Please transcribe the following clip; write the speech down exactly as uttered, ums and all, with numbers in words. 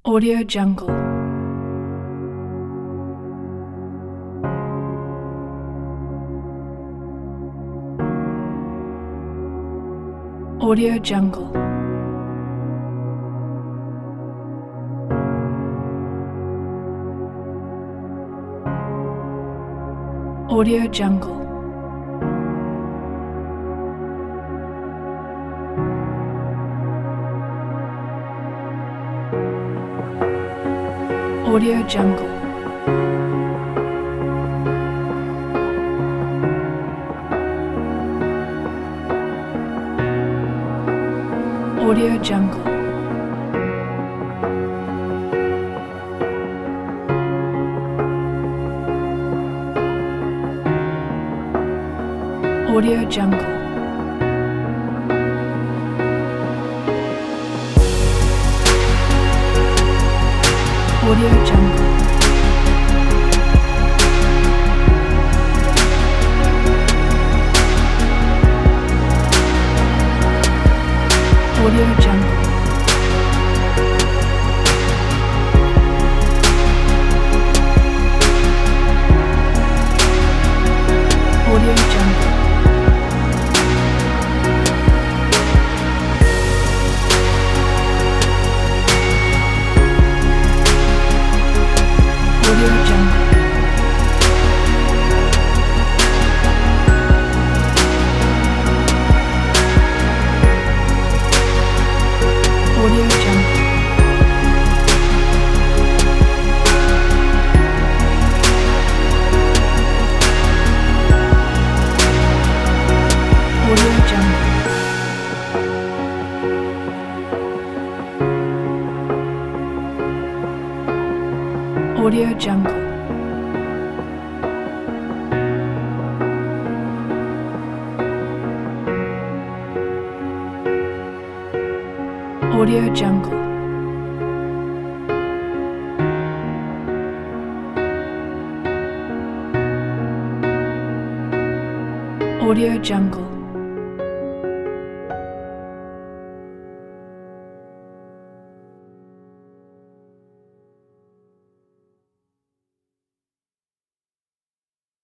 Audio Jungle. Audio Jungle. Audio Jungle. Audio Jungle. Audio Jungle. Audio Jungle. Audio Jungle. Audio Jungle. Audio Jungle. Audio Jungle. Audio Jungle. Audio Jungle. Audio Jungle. Audio Jungle. Audio Jungle.